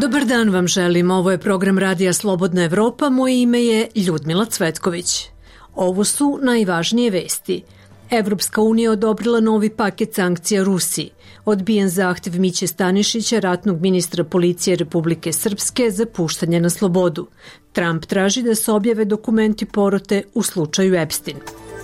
Dobar dan vam želim, ovo je program Radija Slobodna Evropa, moje ime je Ljudmila Cvetković. Ovo su najvažnije vesti. Evropska unija odobrila novi paket sankcija Rusiji. Odbijen zahtev Miće Stanišića, ratnog ministra policije Republike Srpske, za puštanje na slobodu. Trump traži da se objave dokumenti porote u slučaju Epstein.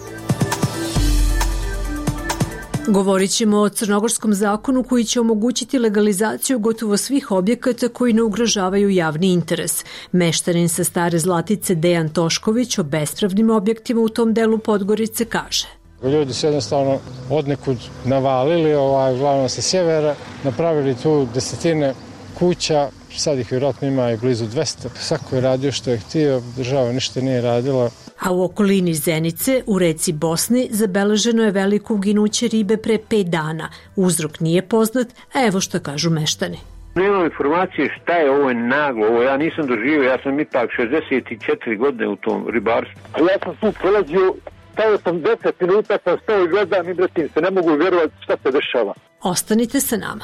Govorit ćemo o crnogorskom zakonu koji će omogućiti legalizaciju gotovo svih objekata koji ne ugrožavaju javni interes. Meštanin sa Stare Zlatice Dejan Tošković o bespravnim objektima u tom delu Podgorice kaže. Ljudi su jednostavno odnekud navalili, uglavnom sa sjevera, napravili tu desetine kuća, sad ih vjerojatno ima i blizu 200. Svako je radio što je htio, država ništa nije radila. A u okolini Zenice, u reci Bosni, zabeleženo je veliko uginuće ribe pre 5 dana. Uzrok nije poznat, a evo što kažu meštani. Nemam informacije šta je ovo naglo, ovo ja nisam doživio, ja sam ipak 64 godine u tom ribarstvu. Ja sam tu prolazio, stao sam 10 minuta, sam stao i gledam i bratim se, ne mogu vjerovati šta se dešava. Ostanite sa nama.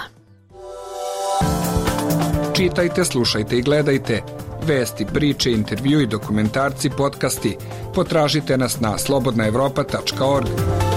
Čitajte, slušajte i gledajte. Vesti, priče, intervjui, dokumentarci, podcasti. Potražite nas na slobodnaevropa.org.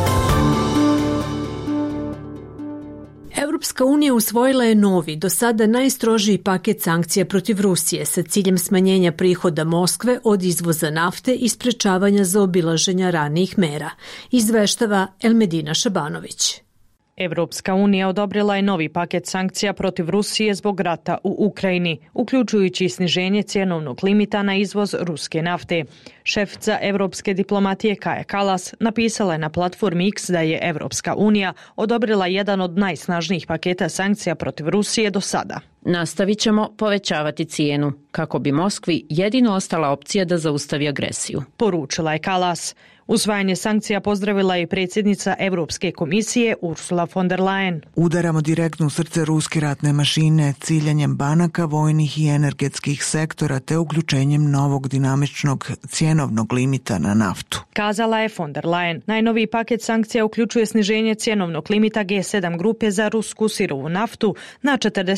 Evropska unija usvojila je novi, do sada najstrožiji paket sankcija protiv Rusije sa ciljem smanjenja prihoda Moskve od izvoza nafte i sprečavanja zaobilaženja ranijih mera, izveštava Elmedina Šabanović. Evropska unija odobrila je novi paket sankcija protiv Rusije zbog rata u Ukrajini, uključujući sniženje cjenovnog limita na izvoz ruske nafte. Šefica evropske diplomatije Kaja Kallas napisala je na platformi X da je Evropska unija odobrila jedan od najsnažnijih paketa sankcija protiv Rusije do sada. Nastavit ćemo povećavati cijenu, kako bi Moskvi jedino ostala opcija da zaustavi agresiju, poručila je Kallas. Usvajanje sankcija pozdravila je predsjednica Evropske komisije Ursula von der Leyen. Udaramo direktno u srce ruske ratne mašine ciljanjem banaka, vojnih i energetskih sektora te uključenjem novog dinamičnog cjenovnog limita na naftu, kazala je von der Leyen. Najnoviji paket sankcija uključuje sniženje cjenovnog limita G7 grupe za rusku sirovu naftu na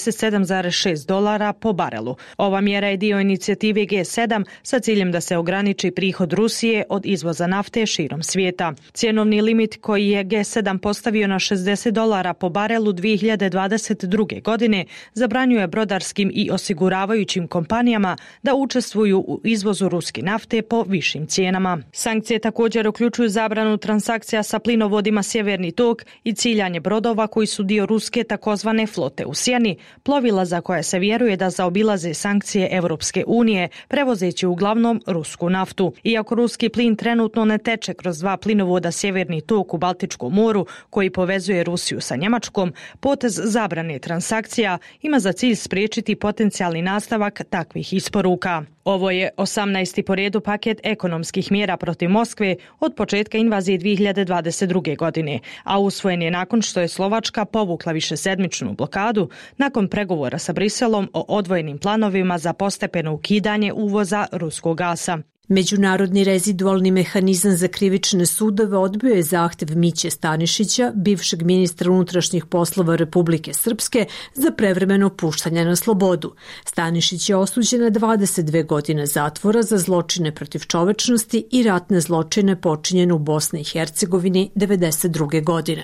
$47,6 po barelu. Ova mjera je dio inicijative G7 sa ciljem da se ograniči prihod Rusije od izvoza nafte širom svijeta. Cjenovni limit koji je G7 postavio na $60 po barelu 2022. godine zabranjuje brodarskim i osiguravajućim kompanijama da učestvuju u izvozu ruske nafte po višim cijenama. Sankcije također uključuju zabranu transakcija sa plinovodima Sjeverni tok i ciljanje brodova koji su dio ruske takozvane flote u sjeni, plovila za koje se vjeruje da zaobilaze sankcije Evropske unije, prevozeći uglavnom rusku naftu. Iako ruski plin trenutno ne teče kroz 2 plinovoda Sjeverni tok u Baltičkom moru koji povezuje Rusiju sa Njemačkom, potez zabrane transakcija ima za cilj spriječiti potencijalni nastavak takvih isporuka. Ovo je 18. po redu paket ekonomskih mjera protiv Moskve od početka invazije 2022. godine, a usvojen je nakon što je Slovačka povukla višesedmičnu blokadu nakon pregovora sa Briselom o odvojenim planovima za postepeno ukidanje uvoza ruskog gasa. Međunarodni rezidualni mehanizam za krivične sudove odbio je zahtev Miće Stanišića, bivšeg ministra unutrašnjih poslova Republike Srpske, za prevremeno puštanje na slobodu. Stanišić je osuđen na 22 godine zatvora za zločine protiv čovečnosti i ratne zločine počinjene u Bosni i Hercegovini 1992. godine.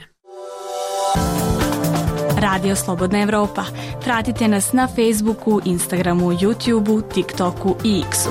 Radio Slobodna Evropa. Pratite nas na Facebooku, Instagramu, YouTubeu, TikToku i X-u.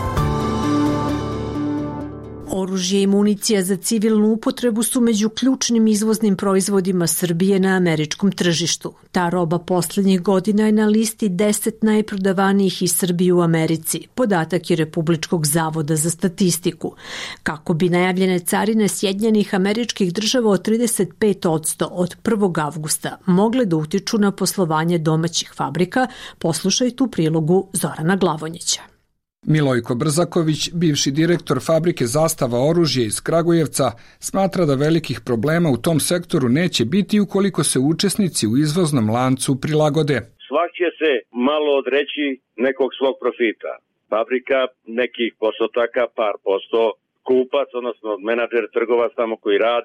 Oružje i municija za civilnu upotrebu su među ključnim izvoznim proizvodima Srbije na američkom tržištu. Ta roba posljednjih godina je na listi 10 najprodavanijih iz Srbije u Americi, podatak je Republičkog zavoda za statistiku. Kako bi najavljene carine Sjedinjenih Američkih Država od 35% od 1. avgusta mogle da utiču na poslovanje domaćih fabrika, poslušajte u prilogu Zorana Glavonjića. Milojko Brzaković, bivši direktor fabrike Zastava oružje iz Kragujevca, smatra da velikih problema u tom sektoru neće biti ukoliko se učesnici u izvoznom lancu prilagode. Svak će se malo odreći nekog svog profita. Fabrika nekih postotaka, par posto, kupac, odnosno menadžer, trgovac tamo koji radi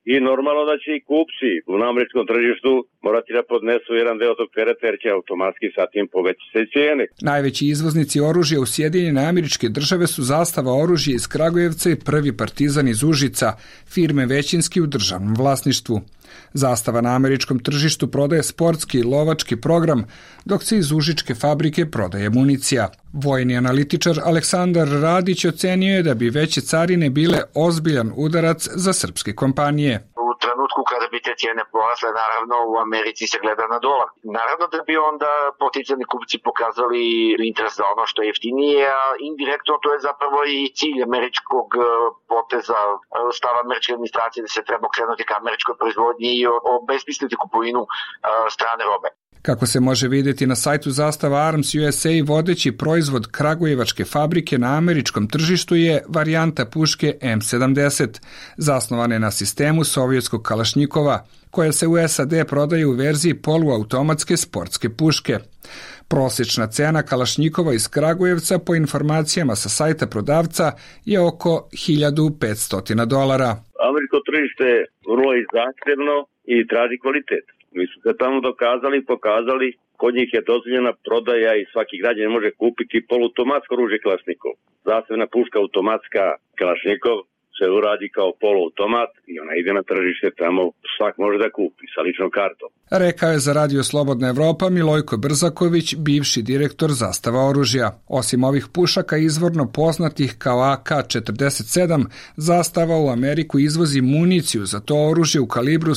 i normalno da će i kupci na američkom tržištu morati da podnesu jedan deo tog tereta jer će automatski sa tim povećati se cijene. Najveći izvoznici oružja u Sjedinjene Američke Države su Zastava oružja iz Kragujevca i Prvi Partizan iz Užica, firme većinski u državnom vlasništvu. Zastava na američkom tržištu prodaje sportski i lovački program, dok se iz užičke fabrike prodaje municija. Vojni analitičar Aleksandar Radić ocenio je da bi veće carine bile ozbiljan udarac za srpske kompanije. U trenutku kada bi te cijene porasle, naravno u Americi se gleda na dolar. Naravno da bi onda potencijalni kupci pokazali interes za ono što je jeftinije, a indirektno to je zapravo i cilj američkog poteza, stava američke administracije da se treba krenuti ka američkoj proizvodnji i obesmisliti kupovinu strane robe. Kako se može vidjeti na sajtu Zastava Arms USA, vodeći proizvod kragujevačke fabrike na američkom tržištu je varijanta puške M70, zasnovane na sistemu sovjetskog kalašnjikova, koja se u SAD prodaje u verziji poluautomatske sportske puške. Prosječna cena kalašnjikova iz Kragujevca po informacijama sa sajta prodavca je oko $1.500. Američko tržište je vrlo zahtjevno i traži kvalitet. Mi su se tamo dokazali i pokazali, kod njih je dozvoljena prodaja i svaki građanin može kupiti poluautomatsko oružje Kalašnikov. Zastavna puška automatska Kalašnikov se uradi kao poluautomat i ona ide na tržište, tamo svak može da kupi sa ličnom kartom. Rekao je za Radio Slobodna Evropa Milojko Brzaković, bivši direktor Zastava oružja. Osim ovih pušaka izvorno poznatih kao AK-47, Zastava u Ameriku izvozi municiju za to oružje u kalibru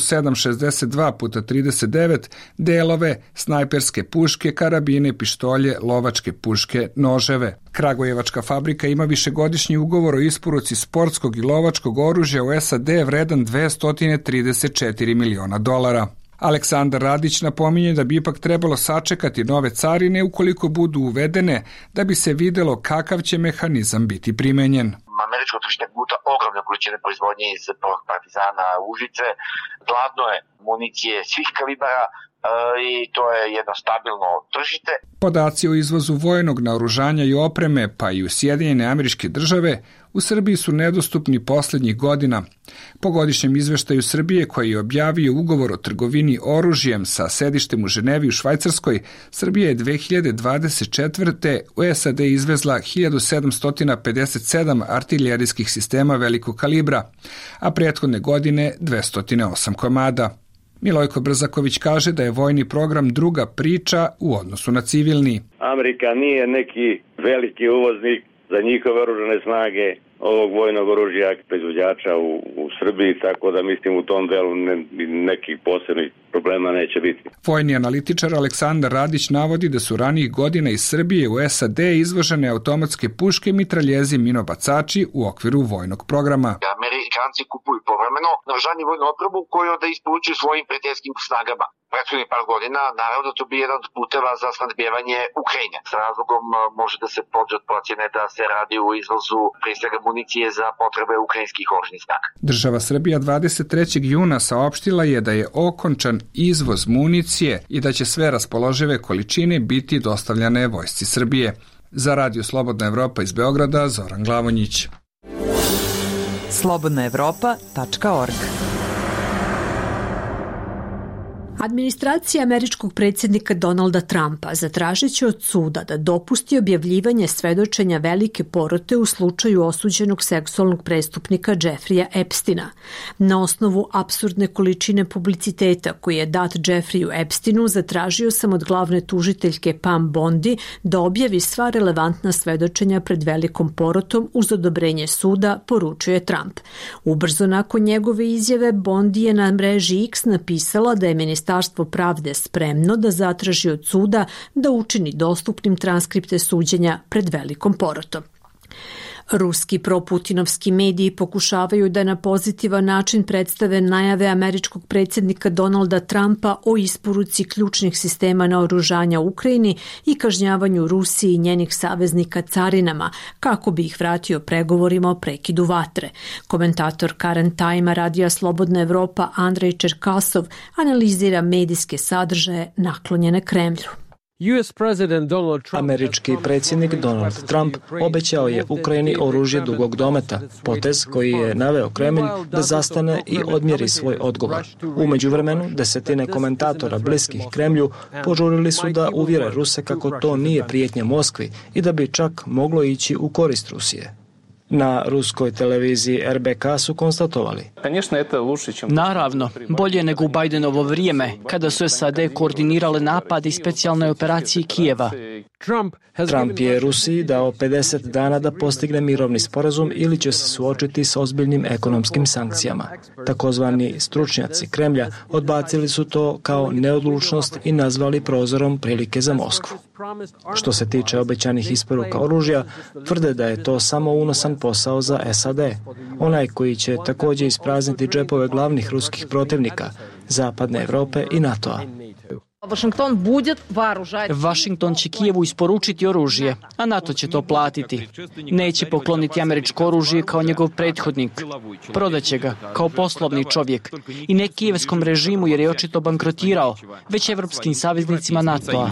7,62x39, delove, snajperske puške, karabine, pištolje, lovačke puške, noževe. Kragujevačka fabrika ima višegodišnji ugovor o isporuci sportskog i lovačkog oružja u SAD vredan $234 miliona. Aleksandar Radić napominje da bi ipak trebalo sačekati nove carine ukoliko budu uvedene da bi se videlo kakav će mehanizam biti primenjen. Američko tržište guta ogromne količine proizvodnje iz Prvog Partizana Užice, gladno je municije svih kalibara i to je jedno stabilno tržište. Podaci o izvozu vojnog naoružanja i opreme, pa i u Sjedinjene Američke Države, u Srbiji su nedostupni posljednjih godina. Po godišnjem izveštaju Srbije, koji je objavio ugovor o trgovini oružjem sa sedištem u Ženevi u Švajcarskoj, Srbija je 2024. u SAD izvezla 1757 artiljerijskih sistema velikog kalibra, a prethodne godine 208 komada. Milojko Brzaković kaže da je vojni program druga priča u odnosu na civilni. Amerika nije neki veliki uvoznik za njihove oružane snage ovog vojnog oružja proizvođača u Srbiji, tako da mislim u tom delu nekih posebnih problema neće biti. Vojni analitičar Aleksandar Radić navodi da su ranijih godina iz Srbije u SAD izvožene automatske puške, mitraljezi, minobacači u okviru vojnog programa. Amerikanci kupuju povremeno naoružanje vojnu opremu koju da isporučuju svojim prijateljskim snagama. Prethodnih par godina, naravno, to bi jedan od puteva za snabdijevanje Ukrajine. S razlogom može da se pođe od procjene da se radi u izvozu prije svega municije za potrebe ukrajinskih oružanih snaga. Država Srbija 23. juna saopštila je da je okončan izvoz municije i da će sve raspoložive količine biti dostavljane vojsci Srbije. Za Radio Slobodna Evropa iz Beograda, Zoran Glavonjić. slobodnaevropa.org. Administracija američkog predsjednika Donalda Trumpa zatražit će od suda da dopusti objavljivanje svedočenja velike porote u slučaju osuđenog seksualnog prestupnika Jeffreya Epsteina. Na osnovu apsurdne količine publiciteta koji je dat Jeffreyu Epsteinu, zatražio sam od glavne tužiteljke Pam Bondi da objavi sva relevantna svedočenja pred velikom porotom uz odobrenje suda, poručuje Trump. Ubrzo nakon njegove izjave, Bondi je na mreži X napisala da je Ministarstvo pravde spremno da zatraži od suda da učini dostupnim transkripte suđenja pred velikom porotom. Ruski proputinovski mediji pokušavaju da na pozitivan način predstave najave američkog predsjednika Donalda Trumpa o isporuci ključnih sistema naoružanja Ukrajini i kažnjavanju Rusiji i njenih saveznika carinama, kako bi ih vratio pregovorima o prekidu vatre. Komentator Current Time-a Radija Slobodna Evropa Andrej Čerkasov analizira medijske sadržaje naklonjene Kremlju. Američki predsjednik Donald Trump obećao je Ukrajini oružje dugog dometa, potez koji je naveo Kremlj da zastane i odmjeri svoj odgovor. U međuvremenu, desetine komentatora bliskih Kremlju požurili su da uvjere Ruse kako to nije prijetnja Moskvi i da bi čak moglo ići u korist Rusije. Na ruskoj televiziji RBK su konstatovali: Naravno, bolje nego u Bidenovo vrijeme, kada su SAD koordinirale napad i specijalne operacije Kijeva. Trump je Rusiji dao 50 dana da postigne mirovni sporazum ili će se suočiti s ozbiljnim ekonomskim sankcijama. Takozvani stručnjaci Kremlja odbacili su to kao neodlučnost i nazvali prozorom prilike za Moskvu. Što se tiče obećanih isporuka oružja, tvrde da je to samo unosan posao za SAD, onaj koji će također isprazniti džepove glavnih ruskih protivnika, Zapadne Europe i NATO-a. Washington će Kijevu isporučiti oružje, a NATO će to platiti. Neće pokloniti američko oružje kao njegov prethodnik. Prodaće ga kao poslovni čovjek i ne kijevskom režimu jer je očito bankrotirao, već evropskim saveznicima NATO-a.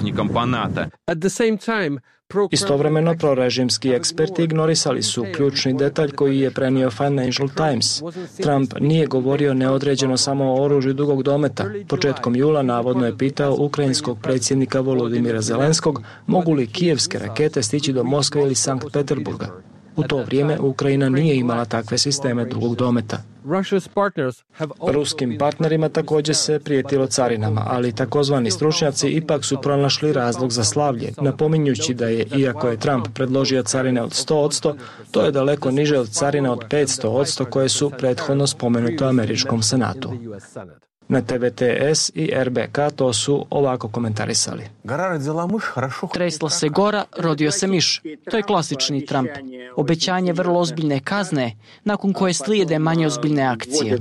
Istovremeno, prorežimski eksperti ignorisali su ključni detalj koji je prenio Financial Times. Trump nije govorio neodređeno samo o oružju dugog dometa. Početkom jula navodno je pitao ukrajinskog predsjednika Volodimira Zelenskog mogu li kijevske rakete stići do Moskve ili Sankt Peterburga. U to vrijeme Ukrajina nije imala takve sisteme dugog dometa. Ruskim partnerima također se prijetilo carinama, ali takozvani stručnjaci ipak su pronašli razlog za slavlje, napominjući da je, iako je Trump predložio carine od 100%, to je daleko niže od carina od 500% koje su prethodno spomenute u američkom senatu. Na TVTS i RBK to su ovako komentarisali. Tresla se gora, rodio se miš. To je klasični Trump. Obećanje vrlo ozbiljne kazne, nakon koje slijede manje ozbiljne akcije.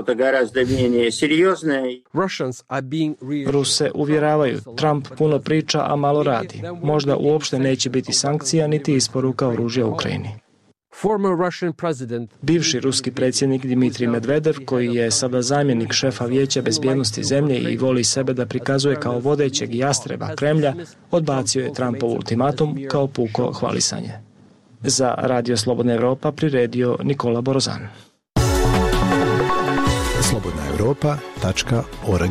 Ruse uvjeravaju, Trump puno priča, a malo radi. Možda uopšte neće biti sankcija niti isporuka oružja Ukrajini. Bivši ruski predsjednik Dmitrij Medvedev, koji je sada zamjenik šefa Vijeća bezbjednosti zemlje i voli sebe da prikazuje kao vodećeg jastreba Kremlja, odbacio je Trumpov ultimatum kao puko hvalisanje. Za Radio Slobodna Evropa priredio Nikola Borozan. slobodnaevropa.org.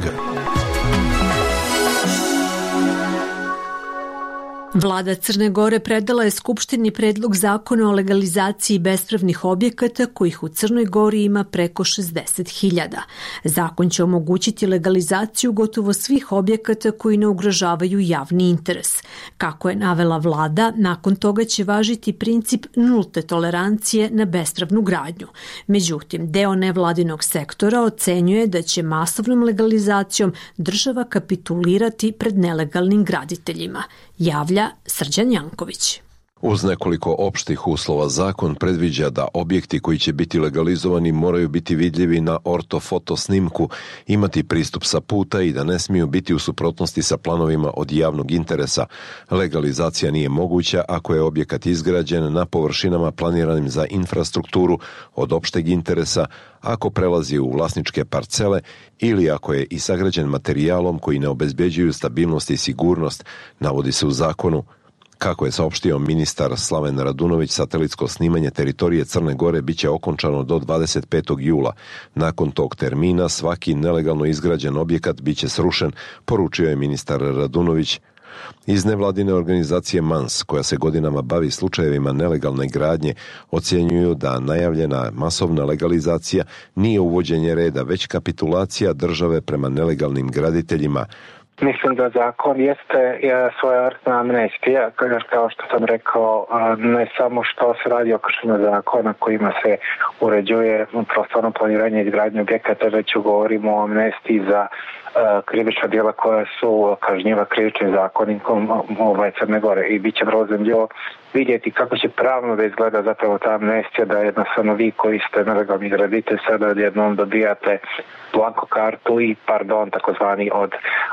Vlada Crne Gore predala je Skupštini predlog zakona o legalizaciji bespravnih objekata kojih u Crnoj Gori ima preko 60.000. Zakon će omogućiti legalizaciju gotovo svih objekata koji ne ugrožavaju javni interes. Kako je navela vlada, nakon toga će važiti princip nulte tolerancije na bespravnu gradnju. Međutim, deo nevladinog sektora ocenjuje da će masovnom legalizacijom država kapitulirati pred nelegalnim graditeljima. Javlja Srđan Janković. Uz nekoliko opštih uslova zakon predviđa da objekti koji će biti legalizovani moraju biti vidljivi na ortofoto snimku, imati pristup sa puta i da ne smiju biti u suprotnosti sa planovima od javnog interesa. Legalizacija nije moguća ako je objekat izgrađen na površinama planiranim za infrastrukturu od opšteg interesa, ako prelazi u vlasničke parcele ili ako je i sagrađen materijalom koji ne obezbeđuju stabilnost i sigurnost, navodi se u zakonu. Kako je saopštio ministar Slaven Radunović, satelitsko snimanje teritorije Crne Gore biće okončano do 25. jula. Nakon tog termina svaki nelegalno izgrađen objekat biće srušen, poručio je ministar Radunović. Iz nevladine organizacije MANS, koja se godinama bavi slučajevima nelegalne gradnje, ocjenjuju da najavljena masovna legalizacija nije uvođenje reda, već kapitulacija države prema nelegalnim graditeljima. Mislim da zakon jeste svojevrsna amnestija, kao što sam rekao, ne samo što se radi o kršenju zakona kojima se uređuje prostorno planiranje i izgradnje objekata, već govorimo o amnestiji za krivična djela koja su kažnjiva krivičnim zakonikom Crne Gore i bit će vrlo zanimljivo vidjeti kako će pravno da izgleda zapravo ta amnestija, da jednostavno vi koji ste nelegalni graditelj sada odjednom dobijate blanko kartu i takozvani od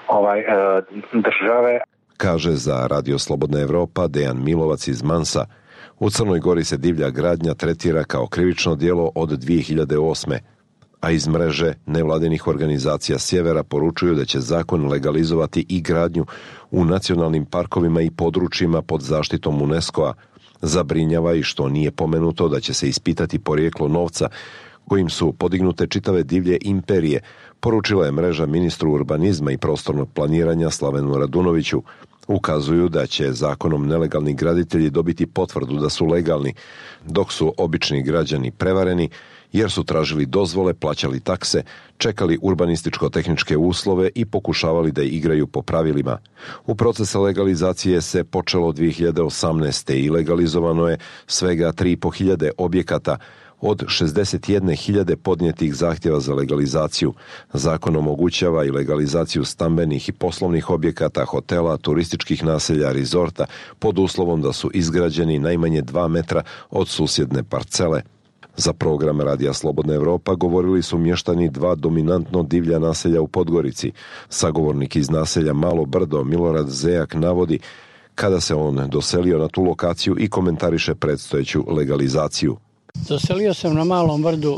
države. Kaže za Radio Slobodna Evropa Dejan Milovac iz Mansa. U Crnoj Gori se divlja gradnja tretira kao krivično djelo od 2008. a iz mreže nevladinih organizacija sjevera poručuju da će zakon legalizovati i gradnju u nacionalnim parkovima i područjima pod zaštitom UNESCO-a. Zabrinjava i što nije pomenuto da će se ispitati porijeklo novca kojim su podignute čitave divlje imperije, poručila je mreža ministru urbanizma i prostornog planiranja Slavenu Radunoviću. Ukazuju da će zakonom nelegalni graditelji dobiti potvrdu da su legalni, dok su obični građani prevareni jer su tražili dozvole, plaćali takse, čekali urbanističko-tehničke uslove i pokušavali da igraju po pravilima. U procesu legalizacije se počelo 2018. i legalizovano je svega 3.500 objekata od 61.000 podnijetih zahtjeva za legalizaciju. Zakon omogućava i legalizaciju stambenih i poslovnih objekata, hotela, turističkih naselja, rezorta, pod uslovom da su izgrađeni najmanje 2 metra od susjedne parcele. Za program Radija Slobodna Evropa govorili su mještani 2 dominantno divlja naselja u Podgorici. Sagovornik iz naselja Malo Brdo, Milorad Zejak, navodi kada se on doselio na tu lokaciju i komentariše predstojeću legalizaciju. Doselio sam na Malom Brdu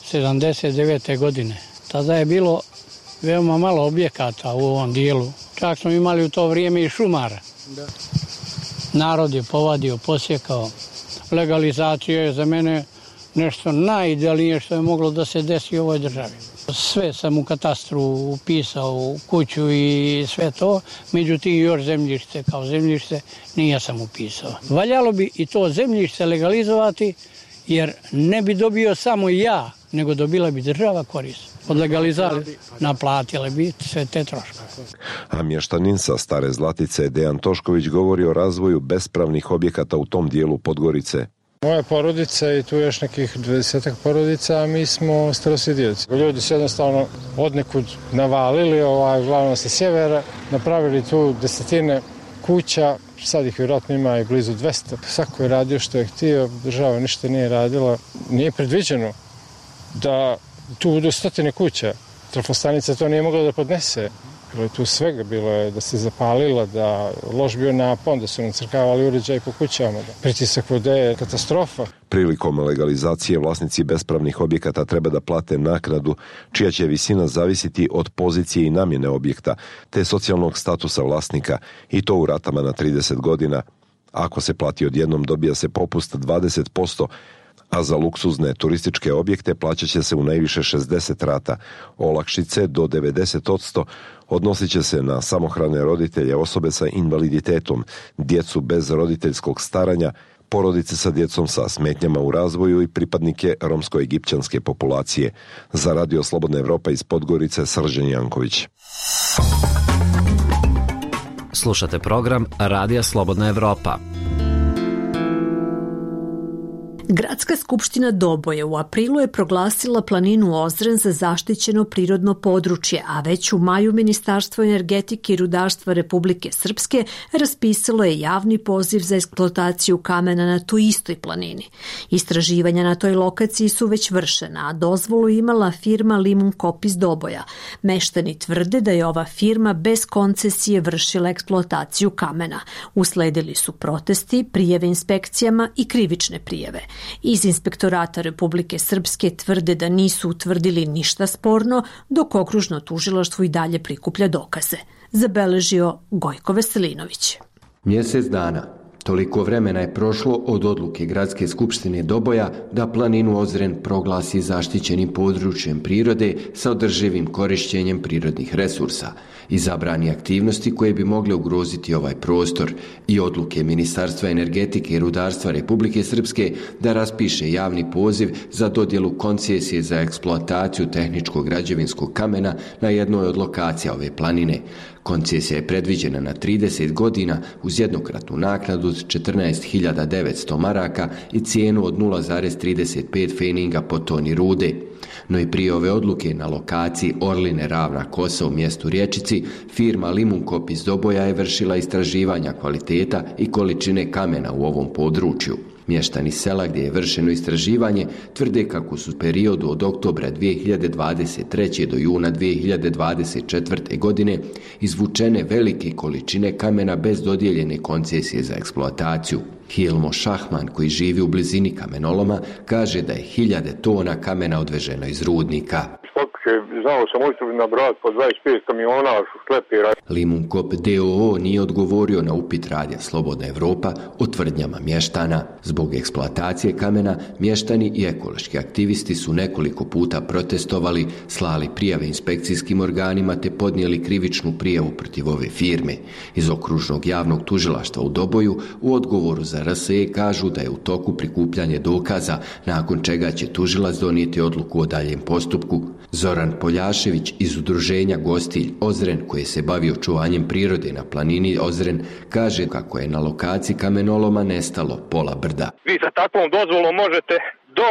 79. godine. Tada je bilo veoma malo objekata u ovom dijelu. Čak smo imali u to vrijeme i šumara. Narod je povadio, posjekao. Legalizacija je za mene nešto najidealnije što je moglo da se desi u ovoj državi. Sve sam u katastru upisao, u kuću i sve to, međutim još zemljište kao zemljište nije sam upisao. Valjalo bi i to zemljište legalizovati, jer ne bi dobio samo ja, nego dobila bi država korist. Od legalizali naplatile bi sve te troškove. A mještanin sa Stare Zlatice Dejan Tošković govori o razvoju bespravnih objekata u tom dijelu Podgorice. Moja porodica i tu još nekih 20 porodica, a mi smo starosjedioci. Ljudi su jednostavno odnekud navalili, uglavnom sa sjevera, napravili tu desetine kuća, sad ih vjerojatno ima i blizu 200. Svako je radio što je htio, država ništa nije radila. Nije predviđeno da tu budu 100 kuća. Trafostanica to nije mogla da podnese. Bilo je tu svega, bilo je da se zapalila, da loš bio napon, da su nam crkavali uređaj po kućama, da pritisak vode je katastrofa. Prilikom legalizacije vlasnici bespravnih objekata treba da plate naknadu čija će visina zavisiti od pozicije i namjene objekta, te socijalnog statusa vlasnika, i to u ratama na 30 godina. Ako se plati odjednom, dobija se popust 20%, a za luksuzne turističke objekte plaćat će se u najviše 60 rata. Olakšice do 90% odnosit će se na samohrane roditelje, osobe sa invaliditetom, djecu bez roditeljskog staranja, porodice sa djecom sa smetnjama u razvoju i pripadnike romsko-egipćanske populacije. Za Radio Slobodna Evropa iz Podgorice, Srđan Janković. Slušate program Radija Slobodna Evropa. Gradska skupština Doboje u aprilu je proglasila planinu Ozren za zaštićeno prirodno područje, a već u maju Ministarstvo energetike i rudarstva Republike Srpske raspisalo je javni poziv za eksploataciju kamena na toj istoj planini. Istraživanja na toj lokaciji su već vršena, a dozvolu imala firma Limun Kop iz Doboja. Meštani tvrde da je ova firma bez koncesije vršila eksploataciju kamena. Usledili su protesti, prijave inspekcijama i krivične prijave. Iz Inspektorata Republike Srpske tvrde da nisu utvrdili ništa sporno, dok okružno tužilaštvo i dalje prikuplja dokaze. Zabeležio Gojko Veselinović. Mjesec dana. Toliko vremena je prošlo od odluke Gradske skupštine Doboja da planinu Ozren proglasi zaštićenim područjem prirode sa održivim korištenjem prirodnih resursa i zabrani aktivnosti koje bi mogle ugroziti ovaj prostor i odluke Ministarstva energetike i rudarstva Republike Srpske da raspiše javni poziv za dodjelu koncesije za eksploataciju tehničkog građevinskog kamena na jednoj od lokacija ove planine. Koncesija je predviđena na 30 godina uz jednokratnu naknadu od 14.900 maraka i cijenu od 0,35 feninga po toni rude. No i prije ove odluke na lokaciji Orline Ravna Kosa u mjestu Rječici, firma Limun Kop iz Doboja je vršila istraživanja kvaliteta i količine kamena u ovom području. Mještani sela gdje je vršeno istraživanje tvrde kako su u periodu od oktobra 2023. do juna 2024. godine izvučene velike količine kamena bez dodijeljene koncesije za eksploataciju. Hilmo Šahman, koji živi u blizini kamenoloma, kaže da je 1000 tona kamena odveženo iz rudnika. Znao sam ušli na brat po 25 kamiona šlepera. Limunkop DOO nije odgovorio na upit radija Slobodna Evropa o tvrdnjama mještana. Zbog eksploatacije kamena, mještani i ekološki aktivisti su nekoliko puta protestovali, slali prijave inspekcijskim organima te podnijeli krivičnu prijavu protiv ove firme. Iz okružnog javnog tužilaštva u Doboju u odgovoru za RSE kažu da je u toku prikupljanje dokaza, nakon čega će tužilac donijeti odluku o daljem postupku. Zoran Poljašević iz udruženja Gostilj Ozren, koji se bavi očuvanjem prirode na planini Ozren, kaže kako je na lokaciji kamenoloma nestalo pola brda. Vi sa takvom dozvolom možete do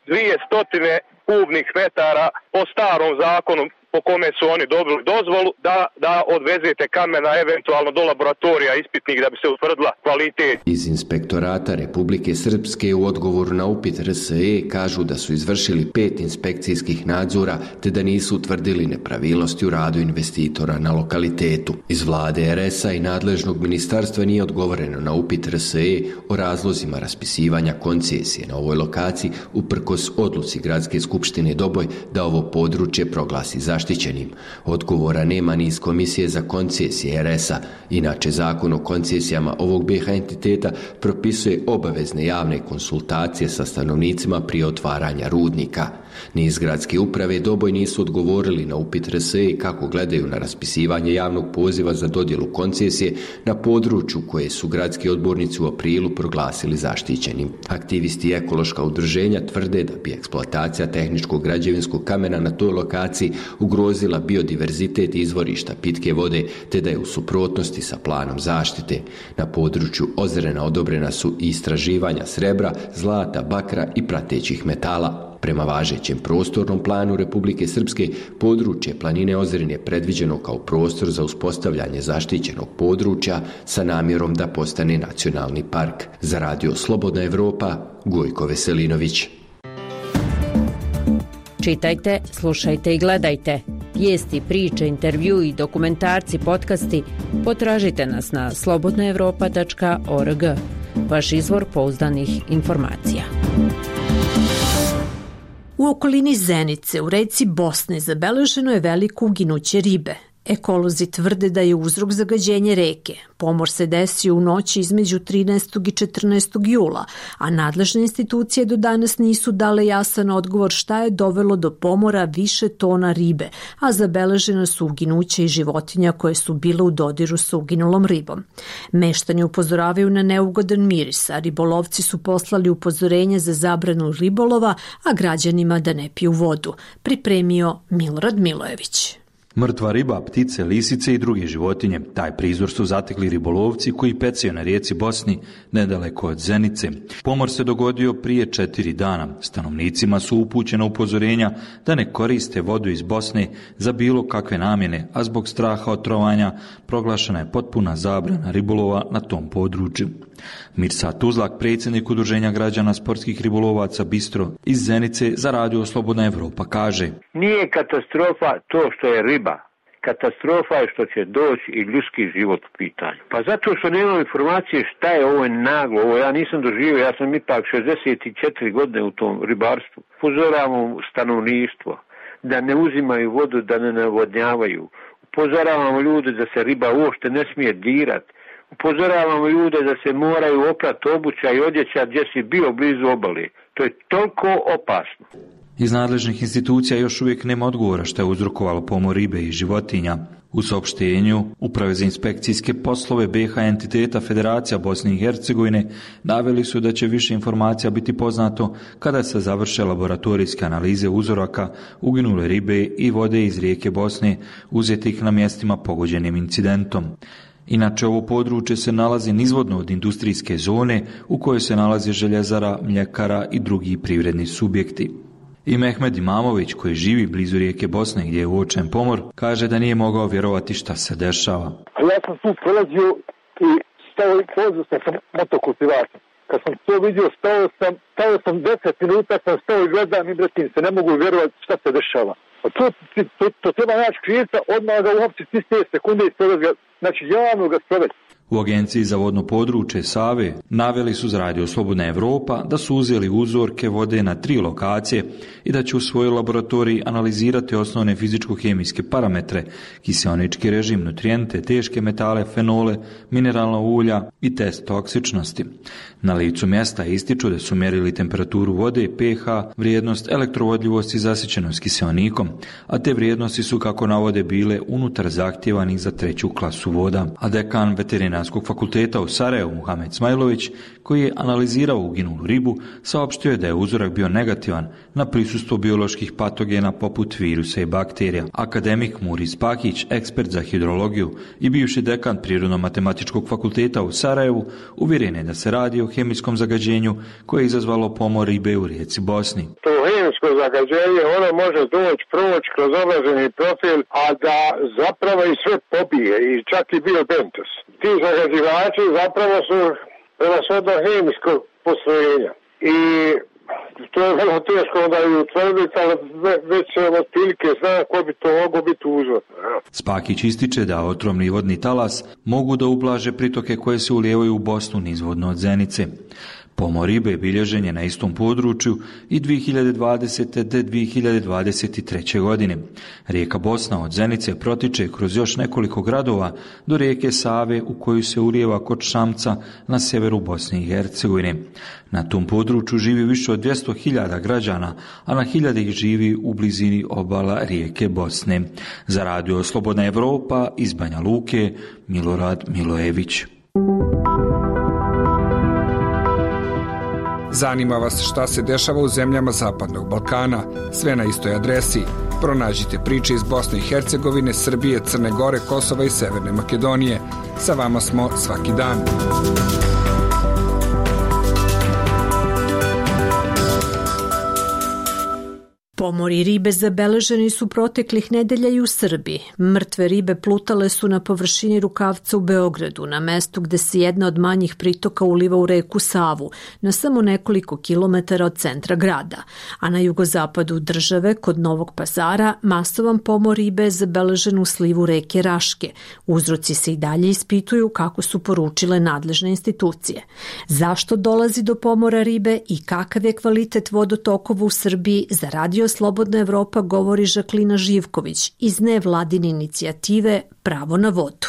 200 kubnih metara po starom zakonu po kome su oni dobili dozvolu da odvezete kamena eventualno do laboratorija ispitnih da bi se utvrdila kvalitet. Iz Inspektorata Republike Srpske u odgovoru na upit RSE kažu da su izvršili 5 inspekcijskih nadzora te da nisu utvrdili nepravilnosti u radu investitora na lokalitetu. Iz vlade RS-a i nadležnog ministarstva nije odgovoreno na upit RSE o razlozima raspisivanja koncesije na ovoj lokaciji uprkos odluci Gradske skupštine Doboj da ovo područje proglasi zaštićenim. Odgovora nema ni iz Komisije za koncesije RS-a. Inače, zakon o koncesijama ovog BiH entiteta propisuje obavezne javne konsultacije sa stanovnicima prije otvaranja rudnika. Ni iz Gradske uprave Doboj nisu odgovorili na upit RSE kako gledaju na raspisivanje javnog poziva za dodjelu koncesije na području koje su gradski odbornici u aprilu proglasili zaštićenim. Aktivisti i ekološka udruženja tvrde da bi eksploatacija tehničkog građevinskog kamena na toj lokaciji ugrozila biodiverzitet izvorišta pitke vode te da je u suprotnosti sa planom zaštite. Na području Ozrena odobrena su i istraživanja srebra, zlata, bakra i pratećih metala. Prema važećem prostornom planu Republike Srpske, područje planine Ozren je predviđeno kao prostor za uspostavljanje zaštićenog područja sa namjerom da postane nacionalni park. Za radio Slobodna Evropa, Gojko Veselinović. Čitajte, slušajte i gledajte. Vijesti, priče, intervju i dokumentarci, podcasti potražite nas na slobodnaevropa.org. Vaš izvor pouzdanih informacija. U okolini Zenice, u reci Bosne, zabeleženo je veliko uginuće ribe. Ekolozi tvrde da je uzrok zagađenje reke. Pomor se desio u noći između 13. i 14. jula, a nadležne institucije do danas nisu dale jasan odgovor šta je dovelo do pomora više tona ribe, a zabeleženo su uginuće i životinja koje su bile u dodiru sa uginulom ribom. Meštani upozoravaju na neugodan miris, a ribolovci su poslali upozorenje za zabranu ribolova, a građanima da ne piju vodu. Pripremio Milorad Milojević. Mrtva riba, ptice, lisice i druge životinje. Taj prizor su zatekli ribolovci koji pecaju na rijeci Bosni, nedaleko od Zenice. Pomor se dogodio prije 4 dana. Stanovnicima su upućena upozorenja da ne koriste vodu iz Bosne za bilo kakve namjene, a zbog straha od trovanja proglašena je potpuna zabrana ribolova na tom području. Mirsad Tuzlak, predsjednik Udruženja građana sportskih ribolovaca Bistro iz Zenice za radio Slobodna Evropa, kaže: Nije katastrofa to što je riba. Katastrofa je što će doći i ljudski život u pitanju. Pa zato što nemam informacije šta je ovo naglo. Ovo ja nisam doživio, ja sam ipak 64 godine u tom ribarstvu. Upozoravamo stanovništvo da ne uzimaju vodu, da ne navodnjavaju. Upozoravamo ljude da se riba uopšte ne smije dirati. Upozoravamo ljude da se moraju oprati obuća i odjeća gdje si bio blizu obale. To je toliko opasno. Iz nadležnih institucija još uvijek nema odgovora što je uzrokovalo pomor ribe i životinja. U saopštenju Uprave za inspekcijske poslove BiH entiteta Federacija Bosne i Hercegovine naveli su da će više informacija biti poznato kada se završe laboratorijske analize uzoraka uginule ribe i vode iz rijeke Bosne uzetih na mjestima pogođenim incidentom. Inače, ovo područje se nalazi nizvodno od industrijske zone u kojoj se nalazi željezara, mljekara i drugi privredni subjekti. I Mehmed Imamović, koji živi blizu rijeke Bosne gdje je uočen pomor, kaže da nije mogao vjerovati šta se dešava. Ja sam tu prolazio i pozvao sam motokultivator. Kad sam to vidio, stao sam 10 minuta, sam stao i gledam i bratim se, ne mogu vjerovati šta se dešava. To treba naći krivca, odmah ga uhapsiti iste sekunde i sprovesti ga, znači javno ga sprovesti. U Agenciji za vodno područje Save naveli su za Radio Slobodna Evropa da su uzeli uzorke vode na 3 lokacije i da će u svojoj laboratoriji analizirati osnovne fizičko-hemijske parametre, kiseonički režim, nutrijente, teške metale, fenole, mineralna ulja i test toksičnosti. Na licu mjesta ističu da su mjerili temperaturu vode, pH, vrijednost elektrovodljivosti i zasićenost kiseonikom, a te vrijednosti su, kako navode, bile unutar zahtjevanih za 3. klasu voda. A dekan Veterinarskog fakulteta u Sarajevu, Muhamed Smajlović, koji je analizirao uginulu ribu, saopštio je da je uzorak bio negativan na prisustvo bioloških patogena poput virusa i bakterija. Akademik Muris Pakić, ekspert za hidrologiju i bivši dekan Prirodno-matematičkog fakulteta u Sarajevu, uvjeren je da se radi o hemijskom zagađenju koje je izazvalo pomor ribe u rijeci Bosni. To hemijsko zagađenje, ono može proći kroz oblaženi profil, a da zapravo i sve pobije, i čak i biobentos. Ti zagađivači zapravo su prevashodno hemijskog postrojenja. I to je vrlo teško onda i utvrditi, ali već se otprilike zna ko bi to mogao biti uzor. Spakić ističe da otrovni vodni talas mogu da ublaže pritoke koje se ulijevaju u Bosnu nizvodno od Zenice. Pomor ribe bilježen je na istom području i 2020. te 2023. godine. Rijeka Bosna od Zenice protiče kroz još nekoliko gradova do rijeke Save u koju se ulijeva kod Šamca na severu Bosne i Hercegovine. Na tom području živi više od 200.000 građana, a na hiljade ih živi u blizini obala rijeke Bosne. Za Radio Slobodna Evropa iz Banja Luke, Milorad Milojević. Zanima vas šta se dešava u zemljama Zapadnog Balkana? Sve na istoj adresi. Pronađite priče iz Bosne i Hercegovine, Srbije, Crne Gore, Kosova i Severne Makedonije. Sa vama smo svaki dan. Pomori ribe zabeleženi su proteklih nedelja i u Srbiji. Mrtve ribe plutale su na površini rukavca u Beogradu, na mestu gde se jedna od manjih pritoka uliva u reku Savu, na samo nekoliko kilometara od centra grada. A na jugozapadu države, kod Novog Pazara, masovan pomor ribe je zabeležen u slivu reke Raške. Uzroci se i dalje ispituju, kako su poručile nadležne institucije. Zašto dolazi do pomora ribe i kakav je kvalitet vodotokova u Srbiji, za Radio Slobodna Evropa govori Žaklina Živković iz nevladine inicijative Pravo na vodu.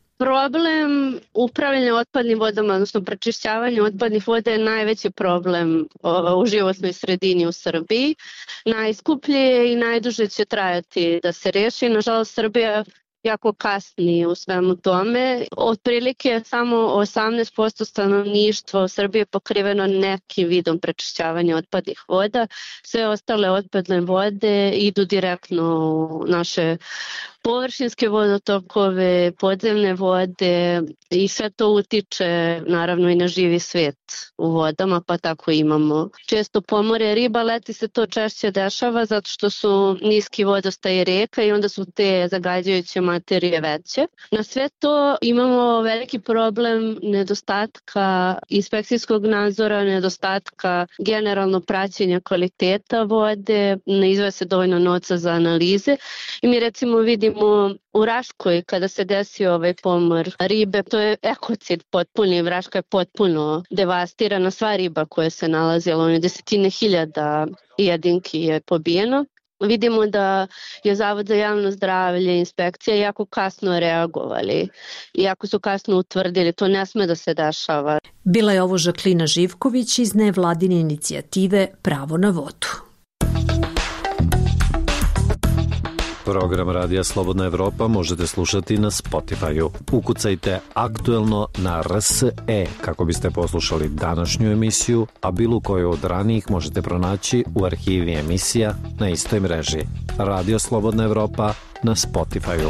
Problem upravljanja otpadnim vodama, odnosno prečišćavanja otpadnih voda je najveći problem u životnoj sredini u Srbiji. Najskuplje i najduže će trajati da se reši. Nažalost, Srbija jako kasni u svemu tome. Otprilike samo 18% stanovništva u Srbiji je pokriveno nekim vidom prečišćavanja otpadnih voda. Sve ostale otpadne vode idu direktno u naše površinske vodotokove, podzemne vode i sve to utiče naravno i na živi svijet u vodama, pa tako imamo često pomore riba. Leti se to češće dešava zato što su niski vodostaj reka i onda su te zagađujuće materije veće. Na sve to imamo veliki problem nedostatka inspekcijskog nadzora, nedostatka generalno praćenja kvaliteta vode, ne izdvaja se dovoljno novca za analize i mi recimo vidimo u Raškoj kada se desio ovaj pomor ribe, to je ekocid potpuni, Raška je potpuno devastirana, sva riba koja se nalazila, 10.000 jedinki je pobijeno. Vidimo da je Zavod za javno zdravlje, inspekcija jako kasno reagovali, jako su kasno utvrdili, to ne sme da se dešava. Bila je ovo Žaklina Živković iz nevladine inicijative Pravo na vodu. Program Radija Slobodna Evropa možete slušati na Spotify-u. Ukucajte aktuelno na RSE kako biste poslušali današnju emisiju, a bilo koju od ranijih možete pronaći u arhivi emisija na istoj mreži. Radio Slobodna Evropa na Spotify-u.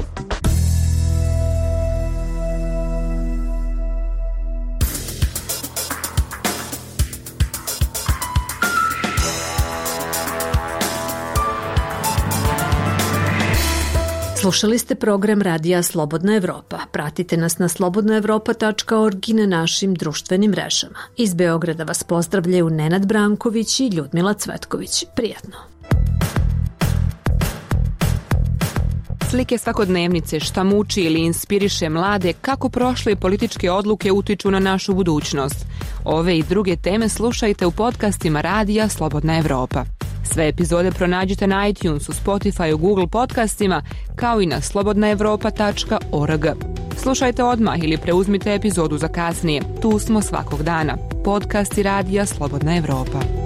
Slušali ste program Radija Slobodna Evropa. Pratite nas na slobodnaevropa.org i na našim društvenim mrežama. Iz Beograda vas pozdravljaju Nenad Branković i Ljudmila Cvetković. Prijatno. Slike svakodnevnice, šta muči ili inspiriše mlade, kako prošle političke odluke utiču na našu budućnost. Ove i druge teme slušajte u podcastima Radija Slobodna Evropa. Sve epizode pronađite na iTunesu, Spotifyu, Google podcastima, kao i na slobodnaevropa.org. Slušajte odmah ili preuzmite epizodu za kasnije. Tu smo svakog dana. Podcasti Radija Slobodna Evropa.